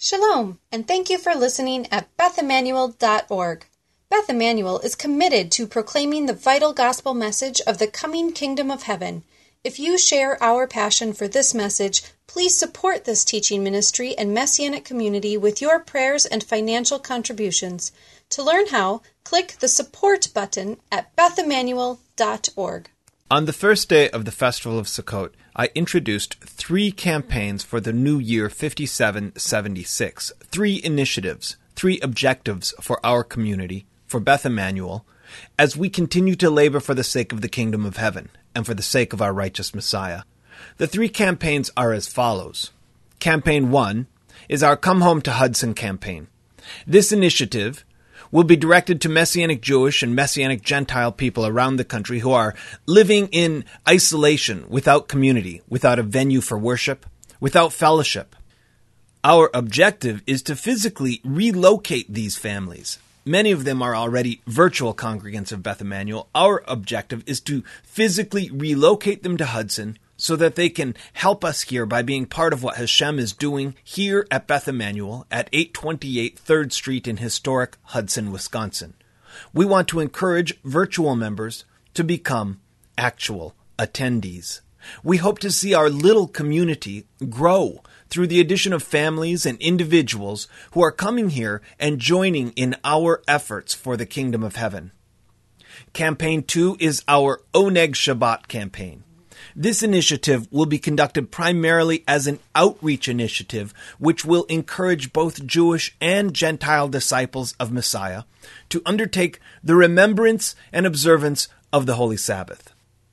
Shalom, and thank you for listening at BethEmmanuel.org. Beth Emmanuel is committed to proclaiming the vital gospel message of the coming kingdom of heaven. If you share our passion for this message, please support this teaching ministry and messianic community with your prayers and financial contributions. To learn how, click the support button at BethEmmanuel.org. On the first day of the Festival of Sukkot, I introduced 3 campaigns for the new year 5776, 3 initiatives, 3 objectives for our community, for Beth Emmanuel, as we continue to labor for the sake of the kingdom of heaven and for the sake of our righteous Messiah. The 3 campaigns are as follows. Campaign 1 is our Come Home to Hudson campaign. This initiative will be directed to Messianic Jewish and Messianic Gentile people around the country who are living in isolation, without community, without a venue for worship, without fellowship. Our objective is to physically relocate these families. Many of them are already virtual congregants of Beth Emmanuel. Our objective is to physically relocate them to Hudson so that they can help us here by being part of what Hashem is doing here at Beth Emmanuel at 828 3rd Street in historic Hudson, Wisconsin. We want to encourage virtual members to become actual attendees. We hope to see our little community grow through the addition of families and individuals who are coming here and joining in our efforts for the kingdom of heaven. Campaign 2 is our Oneg Shabbat campaign. This initiative will be conducted primarily as an outreach initiative, which will encourage both Jewish and Gentile disciples of Messiah to undertake the remembrance and observance of the Holy Sabbath.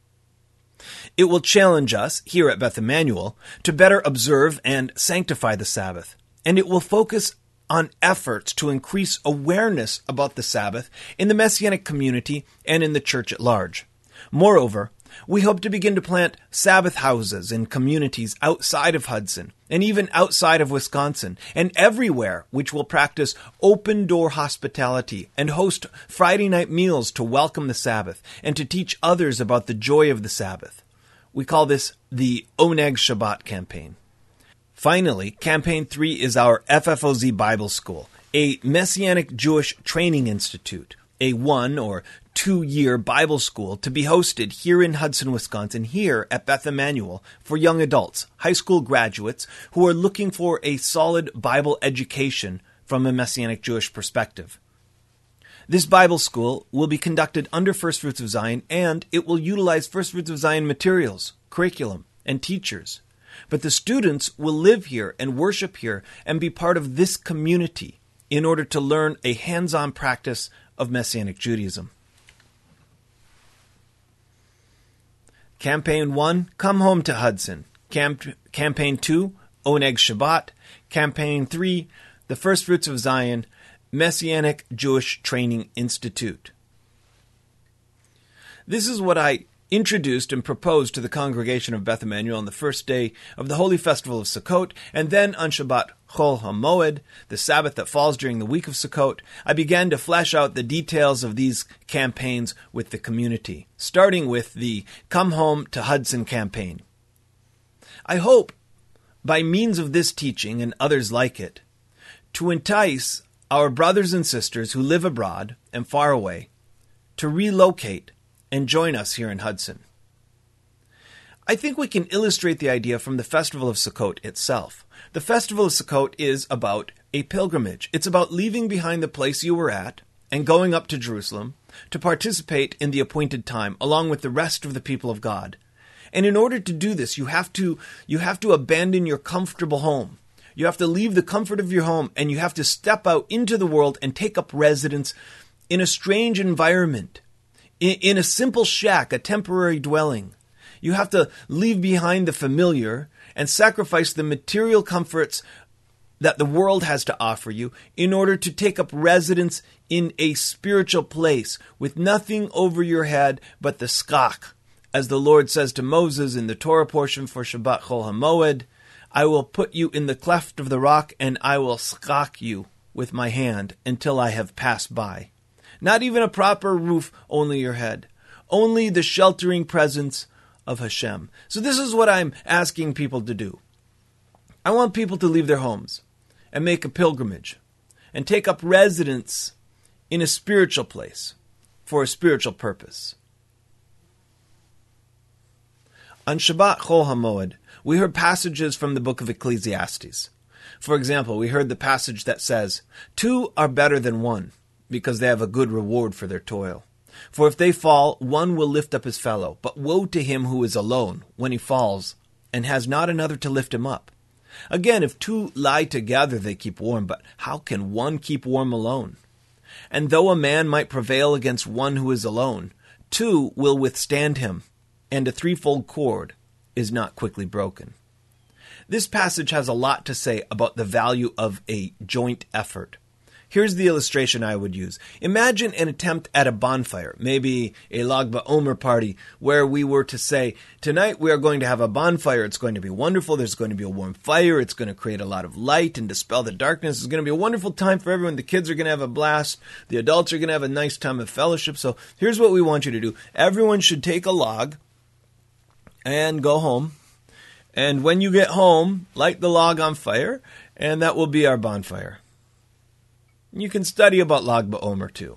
It will challenge us, here at Beth Emmanuel, to better observe and sanctify the Sabbath, and it will focus on efforts to increase awareness about the Sabbath in the Messianic community and in the church at large. Moreover, we hope to begin to plant Sabbath houses in communities outside of Hudson and even outside of Wisconsin and everywhere, which will practice open-door hospitality and host Friday night meals to welcome the Sabbath and to teach others about the joy of the Sabbath. We call this the Oneg Shabbat campaign. Finally, Campaign 3 is our FFOZ Bible School, a Messianic Jewish training institute, a 1 or 2-year Bible school to be hosted here in Hudson, Wisconsin, here at Beth Emmanuel for young adults, high school graduates who are looking for a solid Bible education from a Messianic Jewish perspective. This Bible school will be conducted under First Fruits of Zion, and it will utilize First Fruits of Zion materials, curriculum, and teachers. But the students will live here and worship here and be part of this community in order to learn a hands-on practice of Messianic Judaism. Campaign 1, Come Home to Hudson. Campaign 2, Oneg Shabbat. Campaign 3, the First Fruits of Zion, Messianic Jewish Training Institute. This is what I introduced and proposed to the congregation of Beth Emmanuel on the first day of the Holy Festival of Sukkot, and then on Shabbat Chol HaMoed, the Sabbath that falls during the week of Sukkot. I began to flesh out the details of these campaigns with the community, starting with the Come Home to Hudson campaign. I hope, by means of this teaching and others like it, to entice our brothers and sisters who live abroad and far away to relocate and join us here in Hudson. I think we can illustrate the idea from the Festival of Sukkot itself. The Festival of Sukkot is about a pilgrimage. It's about leaving behind the place you were at and going up to Jerusalem to participate in the appointed time along with the rest of the people of God. And in order to do this, you have to abandon your comfortable home. You have to leave the comfort of your home, and you have to step out into the world and take up residence in a strange environment, in a simple shack, a temporary dwelling. You have to leave behind the familiar and sacrifice the material comforts that the world has to offer you in order to take up residence in a spiritual place with nothing over your head but the skach. As the Lord says to Moses in the Torah portion for Shabbat Chol HaMoed, I will put you in the cleft of the rock, and I will skach you with my hand until I have passed by. Not even a proper roof, only your head. Only the sheltering presence of Hashem. So this is what I'm asking people to do. I want people to leave their homes and make a pilgrimage and take up residence in a spiritual place for a spiritual purpose. On Shabbat Chol HaMoed, we heard passages from the book of Ecclesiastes. For example, we heard the passage that says, 2 are better than 1, because they have a good reward for their toil. For if they fall, one will lift up his fellow. But woe to him who is alone when he falls, and has not another to lift him up. Again, if 2 lie together, they keep warm. But how can one keep warm alone? And though a man might prevail against one who is alone, 2 will withstand him, and a threefold cord is not quickly broken. This passage has a lot to say about the value of a joint effort. Here's the illustration I would use. Imagine an attempt at a bonfire, maybe a Lag BaOmer party, where we were to say, tonight we are going to have a bonfire. It's going to be wonderful. There's going to be a warm fire. It's going to create a lot of light and dispel the darkness. It's going to be a wonderful time for everyone. The kids are going to have a blast. The adults are going to have a nice time of fellowship. So here's what we want you to do. Everyone should take a log and go home. And when you get home, light the log on fire, and that will be our bonfire. You can study about Lag BaOmer too.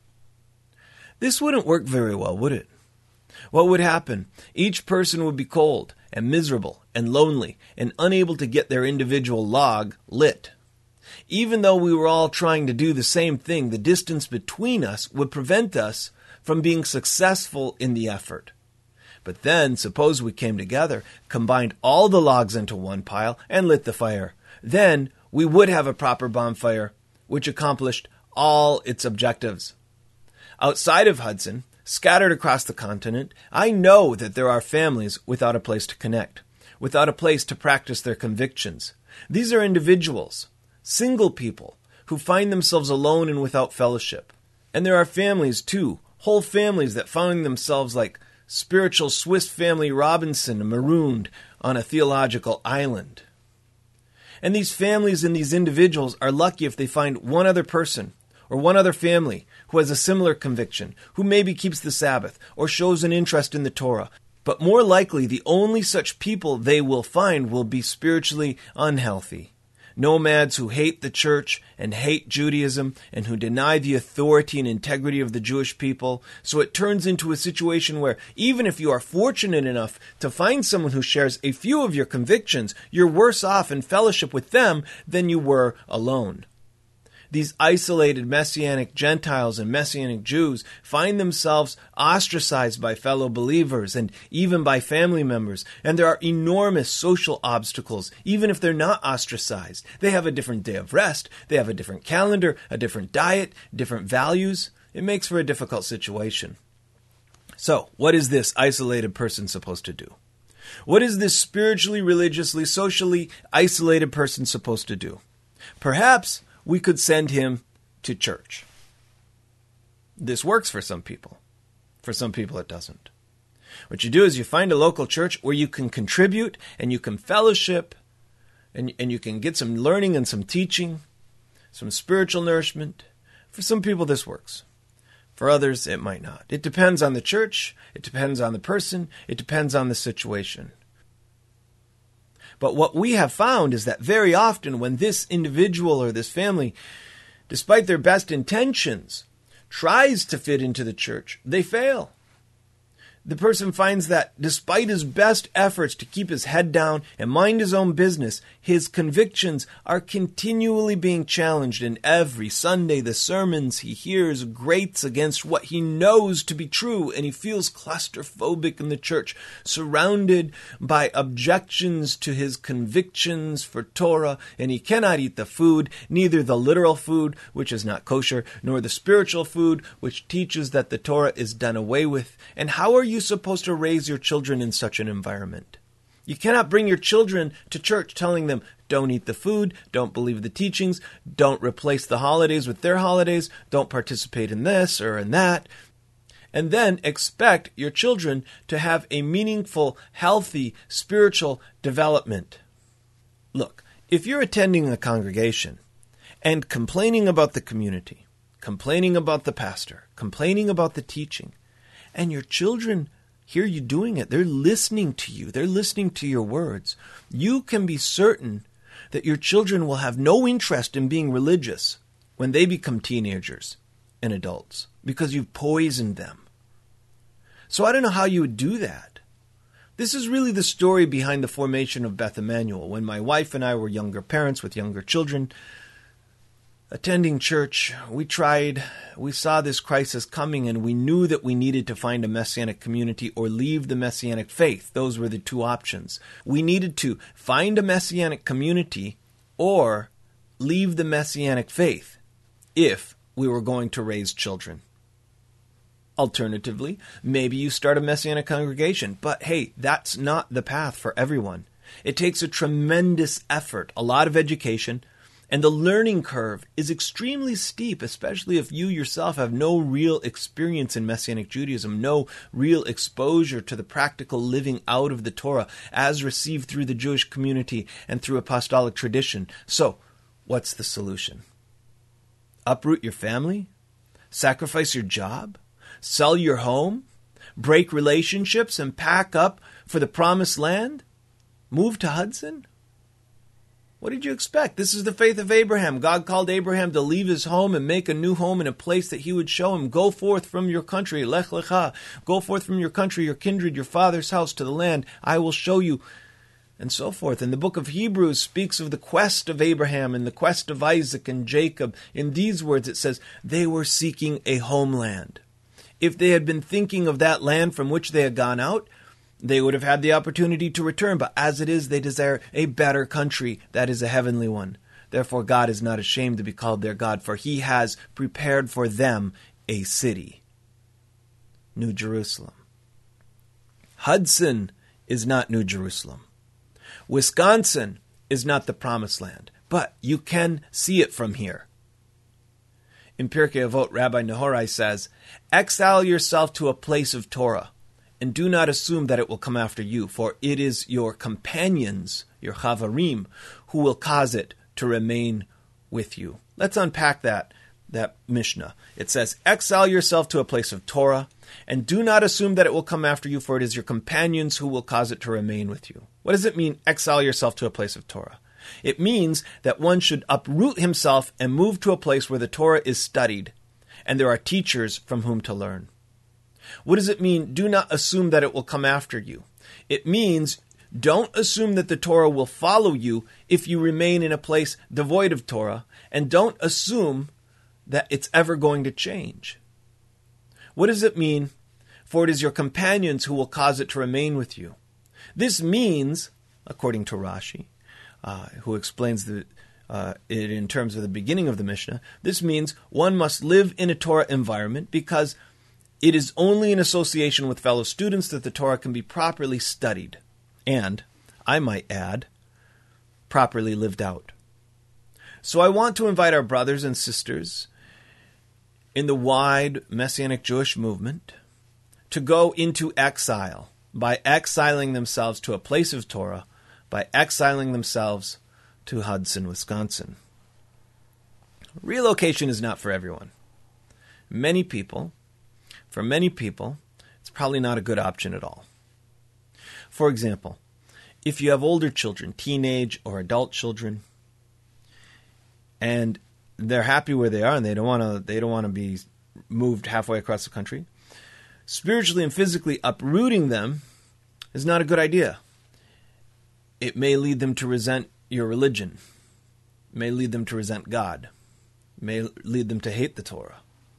This wouldn't work very well, would it? What would happen? Each person would be cold and miserable and lonely and unable to get their individual log lit. Even though we were all trying to do the same thing, the distance between us would prevent us from being successful in the effort. But then, suppose we came together, combined all the logs into one pile, and lit the fire. Then we would have a proper bonfire, which accomplished all its objectives. Outside of Hudson, scattered across the continent, I know that there are families without a place to connect, without a place to practice their convictions. These are individuals, single people, who find themselves alone and without fellowship. And there are families, too, whole families that find themselves like spiritual Swiss Family Robinson marooned on a theological island. And these families and these individuals are lucky if they find one other person or one other family who has a similar conviction, who maybe keeps the Sabbath or shows an interest in the Torah. But more likely, the only such people they will find will be spiritually unhealthy. Nomads who hate the church and hate Judaism and who deny the authority and integrity of the Jewish people. So it turns into a situation where even if you are fortunate enough to find someone who shares a few of your convictions, you're worse off in fellowship with them than you were alone. These isolated Messianic Gentiles and Messianic Jews find themselves ostracized by fellow believers and even by family members. And there are enormous social obstacles, even if they're not ostracized. They have a different day of rest. They have a different calendar, a different diet, different values. It makes for a difficult situation. So, what is this isolated person supposed to do? What is this spiritually, religiously, socially isolated person supposed to do? Perhaps we could send him to church. This works for some people. For some people it doesn't. What you do is you find a local church where you can contribute and you can fellowship and you can get some learning and some teaching, some spiritual nourishment. For some people this works. For others it might not. It depends on the church. It depends on the person. It depends on the situation. But what we have found is that very often when this individual or this family, despite their best intentions, tries to fit into the church, they fail. The person finds that despite his best efforts to keep his head down and mind his own business, his convictions are continually being challenged, and every Sunday the sermons he hears grates against what he knows to be true, and he feels claustrophobic in the church, surrounded by objections to his convictions for Torah, and he cannot eat the food, neither the literal food, which is not kosher, nor the spiritual food, which teaches that the Torah is done away with. And how are you supposed to raise your children in such an environment? You cannot bring your children to church telling them, don't eat the food, don't believe the teachings, don't replace the holidays with their holidays, don't participate in this or in that, and then expect your children to have a meaningful, healthy, spiritual development. Look, if you're attending a congregation and complaining about the community, complaining about the pastor, complaining about the teaching, and your children hear you doing it, they're listening to you, they're listening to your words, you can be certain that your children will have no interest in being religious when they become teenagers and adults because you've poisoned them. So I don't know how you would do that. This is really the story behind the formation of Beth Emmanuel. When my wife and I were younger parents with younger children, attending church, we saw this crisis coming, and we knew that we needed to find a Messianic community or leave the Messianic faith. Those were the two options. We needed to find a Messianic community or leave the Messianic faith if we were going to raise children. Alternatively, maybe you start a Messianic congregation, but hey, that's not the path for everyone. It takes a tremendous effort, a lot of education, and the learning curve is extremely steep, especially if you yourself have no real experience in Messianic Judaism, no real exposure to the practical living out of the Torah as received through the Jewish community and through apostolic tradition. So, what's the solution? Uproot your family? Sacrifice your job? Sell your home? Break relationships and pack up for the promised land? Move to Hudson? What did you expect? This is the faith of Abraham. God called Abraham to leave his home and make a new home in a place that he would show him. Go forth from your country, Lech Lecha. Go forth from your country, your kindred, your father's house to the land I will show you, and so forth. And the book of Hebrews speaks of the quest of Abraham and the quest of Isaac and Jacob. In these words it says, they were seeking a homeland. If they had been thinking of that land from which they had gone out, they would have had the opportunity to return. But as it is, they desire a better country, that is a heavenly one. Therefore, God is not ashamed to be called their God, for he has prepared for them a city, New Jerusalem. Hudson is not New Jerusalem. Wisconsin is not the promised land, but you can see it from here. In Pirkei Avot, Rabbi Nehorai says, exile yourself to a place of Torah, and do not assume that it will come after you, for it is your companions, your chavarim, who will cause it to remain with you. Let's unpack that Mishnah. It says, exile yourself to a place of Torah, and do not assume that it will come after you, for it is your companions who will cause it to remain with you. What does it mean, exile yourself to a place of Torah? It means that one should uproot himself and move to a place where the Torah is studied, and there are teachers from whom to learn. What does it mean, do not assume that it will come after you? It means don't assume that the Torah will follow you if you remain in a place devoid of Torah, and don't assume that it's ever going to change. What does it mean, for it is your companions who will cause it to remain with you? This means, according to Rashi, who explains it in terms of the beginning of the Mishnah, this means one must live in a Torah environment because it is only in association with fellow students that the Torah can be properly studied and, I might add, properly lived out. So I want to invite our brothers and sisters in the wide Messianic Jewish movement to go into exile by exiling themselves to a place of Torah, by exiling themselves to Hudson, Wisconsin. Relocation is not for everyone. For many people, it's probably not a good option at all. For example, if you have older children, teenage or adult children, and they're happy where they are and they don't want to be moved halfway across the country, spiritually and physically uprooting them is not a good idea. It may lead them to resent your religion. It may lead them to resent God. It may lead them to hate the Torah.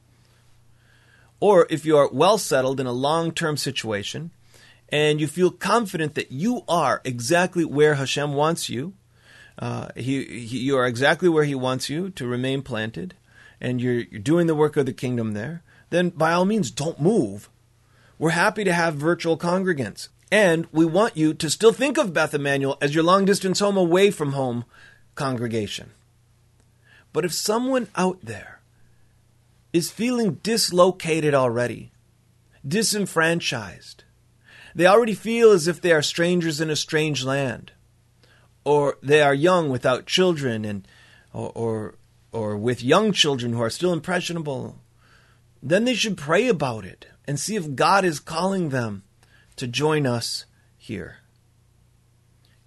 Or if you are well settled in a long-term situation and you feel confident that you are exactly where Hashem wants you, you are exactly where He wants you to remain planted, and you're doing the work of the kingdom there, then by all means don't move. We're happy to have virtual congregants. And we want you to still think of Beth Emmanuel as your long-distance home away from home congregation. But if someone out there is feeling dislocated already, disenfranchised, they already feel as if they are strangers in a strange land, or they are young without children, or with young children who are still impressionable, then they should pray about it and see if God is calling them to join us here.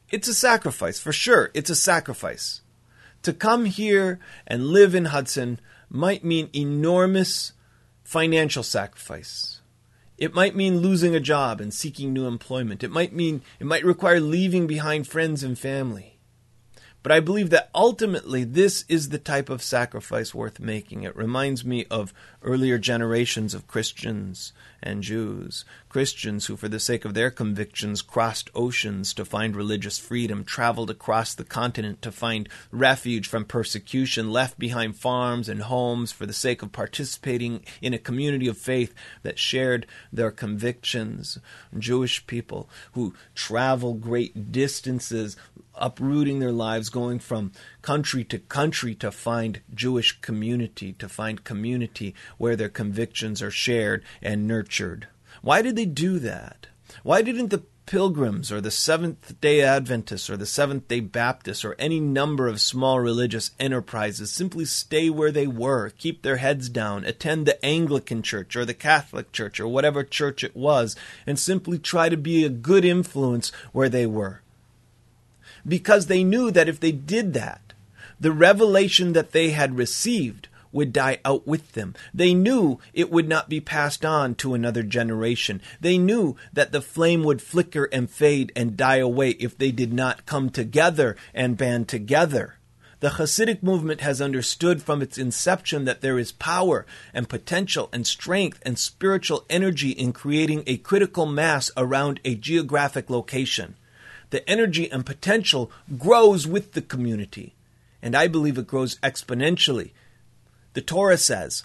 It's a sacrifice, for sure. It's a sacrifice. To come here and live in Hudson might mean enormous financial sacrifice. It might mean losing a job and seeking new employment. It might require leaving behind friends and family. But I believe that ultimately this is the type of sacrifice worth making. It reminds me of earlier generations of Christians and Jews. Christians who, for the sake of their convictions, crossed oceans to find religious freedom, traveled across the continent to find refuge from persecution, left behind farms and homes for the sake of participating in a community of faith that shared their convictions. Jewish people who travel great distances, uprooting their lives, going from country to find Jewish community, to find community where their convictions are shared and nurtured. Why did they do that? Why didn't the Pilgrims or the Seventh-day Adventists or the Seventh-day Baptists or any number of small religious enterprises simply stay where they were, keep their heads down, attend the Anglican Church or the Catholic Church or whatever church it was, and simply try to be a good influence where they were? Because they knew that if they did that, the revelation that they had received would die out with them. They knew it would not be passed on to another generation. They knew that the flame would flicker and fade and die away if they did not come together and band together. The Hasidic movement has understood from its inception that there is power and potential and strength and spiritual energy in creating a critical mass around a geographic location. The energy and potential grows with the community, and I believe it grows exponentially. The Torah says,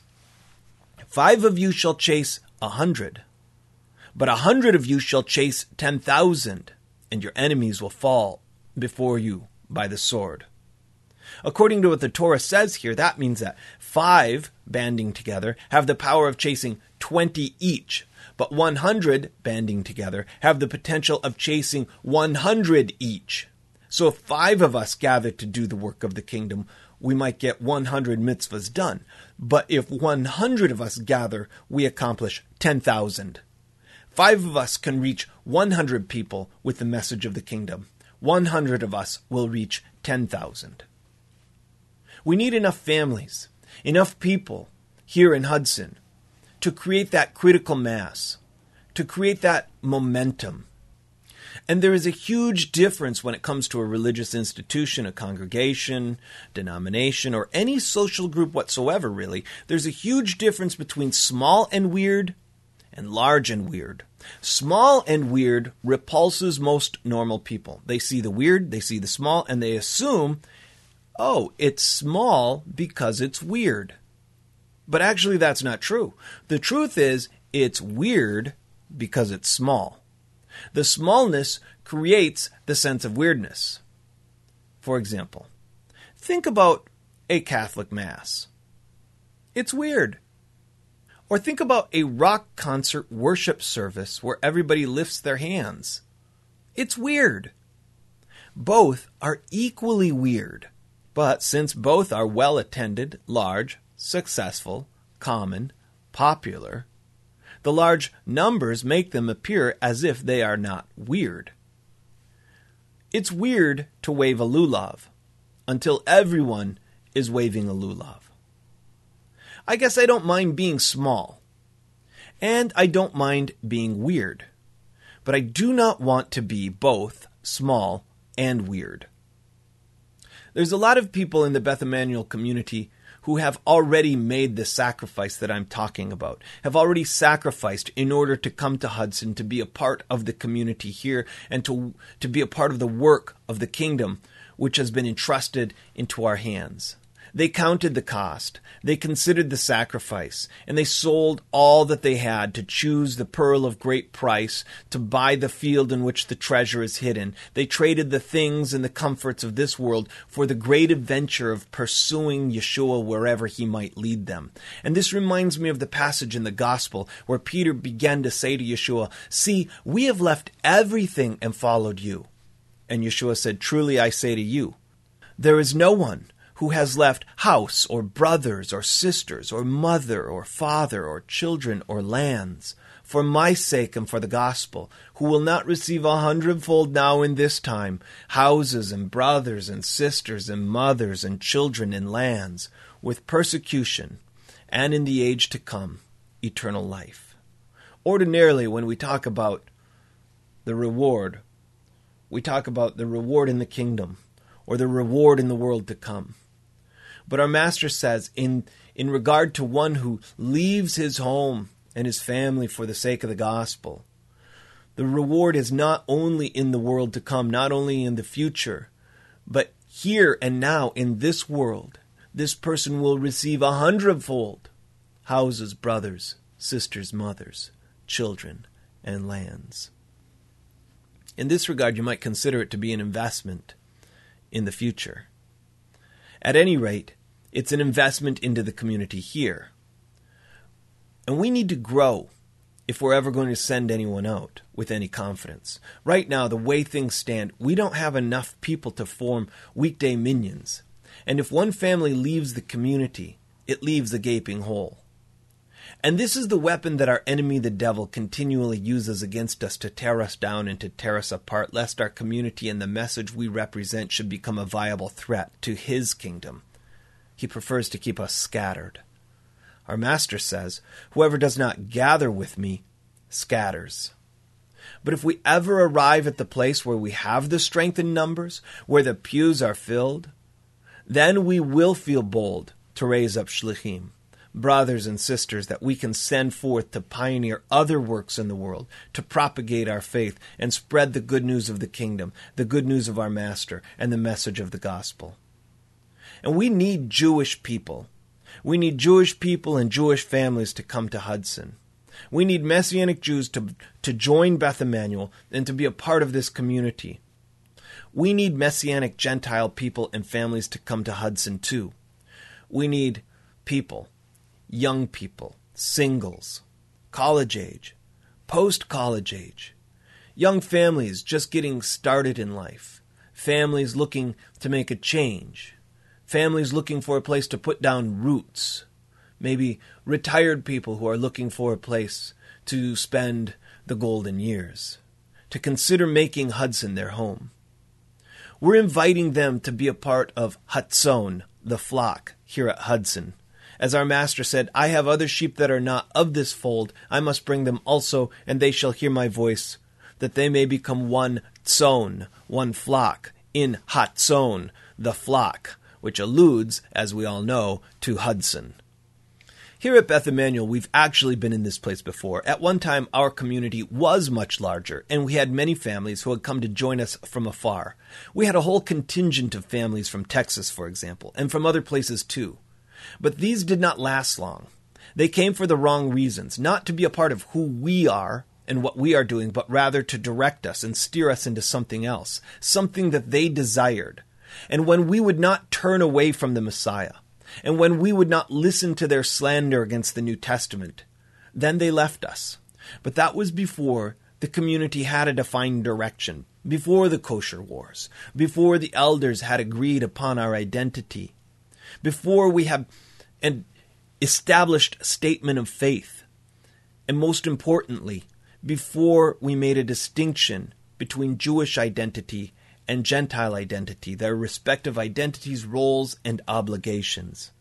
5 of you shall chase 100, but 100 of you shall chase 10,000, and your enemies will fall before you by the sword. According to what the Torah says here, that means that 5 banding together have the power of chasing 20 each. But 100 banding together have the potential of chasing 100 each. So if 5 of us gather to do the work of the kingdom, we might get 100 mitzvahs done. But if 100 of us gather, we accomplish 10,000. 5 of us can reach 100 people with the message of the kingdom. 100 of us will reach 10,000. We need enough families, enough people here in Hudson to create that critical mass, to create that momentum. And there is a huge difference when it comes to a religious institution, a congregation, denomination, or any social group whatsoever, really. There's a huge difference between small and weird and large and weird. Small and weird repulses most normal people. They see the weird, they see the small, and they assume, oh, it's small because it's weird. But actually, that's not true. The truth is, it's weird because it's small. The smallness creates the sense of weirdness. For example, think about a Catholic Mass. It's weird. Or think about a rock concert worship service where everybody lifts their hands. It's weird. Both are equally weird. But since both are well-attended, large, successful, common, popular, the large numbers make them appear as if they are not weird. It's weird to wave a lulav until everyone is waving a lulav. I guess I don't mind being small, and I don't mind being weird, but I do not want to be both small and weird. There's a lot of people in the Beth Emanuel community who have already made the sacrifice that I'm talking about, have already sacrificed in order to come to Hudson, to be a part of the community here, and to be a part of the work of the kingdom, which has been entrusted into our hands. They counted the cost, they considered the sacrifice, and they sold all that they had to choose the pearl of great price, to buy the field in which the treasure is hidden. They traded the things and the comforts of this world for the great adventure of pursuing Yeshua wherever he might lead them. And this reminds me of the passage in the Gospel where Peter began to say to Yeshua, "See, we have left everything and followed you." And Yeshua said, "Truly I say to you, there is no one who has left house or brothers or sisters or mother or father or children or lands for my sake and for the gospel, who will not receive 100-fold now in this time, houses and brothers and sisters and mothers and children and lands, with persecution, and in the age to come, eternal life. Ordinarily, when we talk about the reward, we talk about the reward in the kingdom, or the reward in the world to come. But our Master says, in regard to one who leaves his home and his family for the sake of the gospel, the reward is not only in the world to come, not only in the future, but here and now in this world, this person will receive 100-fold houses, brothers, sisters, mothers, children, and lands. In this regard, you might consider it to be an investment in the future. At any rate, it's an investment into the community here. And we need to grow if we're ever going to send anyone out with any confidence. Right now, the way things stand, we don't have enough people to form weekday minions. And if one family leaves the community, it leaves a gaping hole. And this is the weapon that our enemy, the devil, continually uses against us to tear us down and to tear us apart, lest our community and the message we represent should become a viable threat to his kingdom. He prefers to keep us scattered. Our Master says, whoever does not gather with me scatters. But if we ever arrive at the place where we have the strength in numbers, where the pews are filled, then we will feel bold to raise up shlichim, brothers and sisters that we can send forth to pioneer other works in the world, to propagate our faith and spread the good news of the kingdom, the good news of our Master, and the message of the gospel. And we need Jewish people. We need Jewish people and Jewish families to come to Hudson. We need Messianic Jews to join Beth Emmanuel and to be a part of this community. We need Messianic Gentile people and families to come to Hudson too. We need people, young people, singles, college age, post-college age, young families just getting started in life, families looking to make a change, families looking for a place to put down roots, maybe retired people who are looking for a place to spend the golden years, to consider making Hudson their home. We're inviting them to be a part of Hatzon, the flock, here at Hudson. As our Master said, I have other sheep that are not of this fold. I must bring them also, and they shall hear my voice, that they may become one tzon, one flock, in Hatzon, the flock, which alludes, as we all know, to Hudson. Here at Beth Emmanuel, we've actually been in this place before. At one time, our community was much larger, and we had many families who had come to join us from afar. We had a whole contingent of families from Texas, for example, and from other places too. But these did not last long. They came for the wrong reasons, not to be a part of who we are and what we are doing, but rather to direct us and steer us into something else, something that they desired. And when we would not turn away from the Messiah, and when we would not listen to their slander against the New Testament, then they left us. But that was before the community had a defined direction, before the kosher wars, before the elders had agreed upon our identity, before we had an established statement of faith, and most importantly, before we made a distinction between Jewish identity and Gentile identity, their respective identities, roles, and obligations.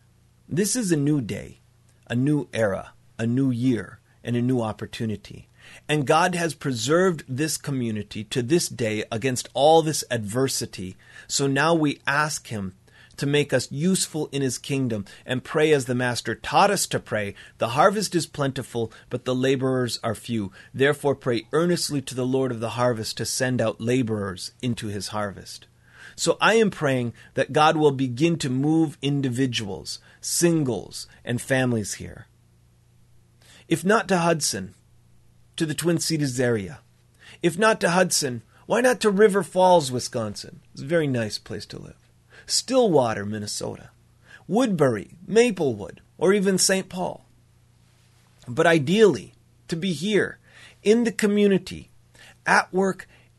This is a new day, a new era, a new year, and a new opportunity. And God has preserved this community to this day against all this adversity. So now we ask Him to make us useful in His kingdom and pray as the Master taught us to pray. The harvest is plentiful, but the laborers are few. Therefore pray earnestly to the Lord of the harvest to send out laborers into His harvest. So I am praying that God will begin to move individuals, singles, and families here. If not to Hudson, to the Twin Cities area. If not to Hudson, why not to River Falls, Wisconsin? It's a very nice place to live. Stillwater, Minnesota, Woodbury, Maplewood, or even St. Paul. But ideally, to be here, in the community, at work,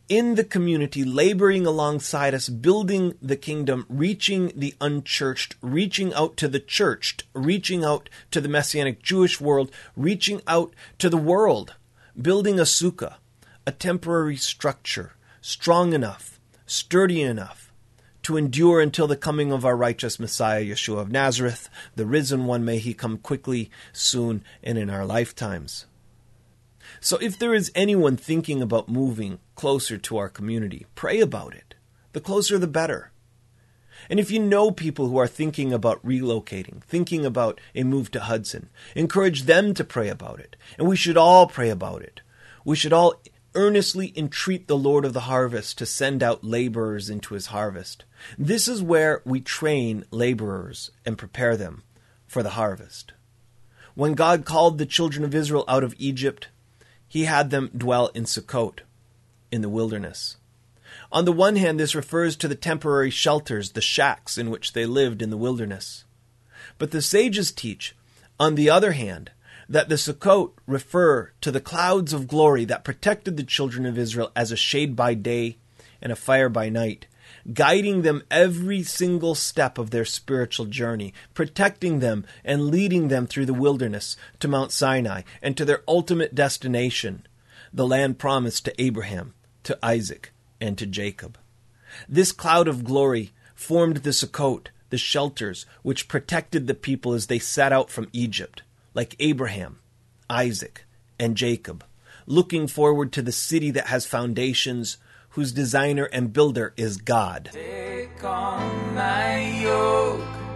in the community, laboring alongside us, building the kingdom, reaching the unchurched, reaching out to the churched, reaching out to the Messianic Jewish world, reaching out to the world, building a sukkah, a temporary structure, strong enough, sturdy enough to endure until the coming of our righteous Messiah, Yeshua of Nazareth, the risen one. May he come quickly, soon, and in our lifetimes. So if there is anyone thinking about moving closer to our community, pray about it. The closer the better. And if you know people who are thinking about relocating, thinking about a move to Hudson, encourage them to pray about it. And we should all pray about it. We should all earnestly entreat the Lord of the harvest to send out laborers into his harvest. This is where we train laborers and prepare them for the harvest. When God called the children of Israel out of Egypt, he had them dwell in Sukkot, in the wilderness. On the one hand, this refers to the temporary shelters, the shacks in which they lived in the wilderness. But the sages teach, on the other hand, that the Sukkot refer to the clouds of glory that protected the children of Israel as a shade by day and a fire by night, guiding them every single step of their spiritual journey, protecting them and leading them through the wilderness to Mount Sinai and to their ultimate destination, the land promised to Abraham, to Isaac, and to Jacob. This cloud of glory formed the Sukkot, the shelters which protected the people as they set out from Egypt, like Abraham, Isaac, and Jacob, looking forward to the city that has foundations, whose designer and builder is God. Take on my yoke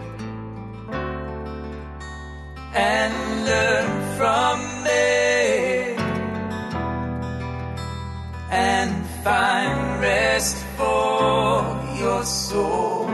and learn from me and find rest for your soul.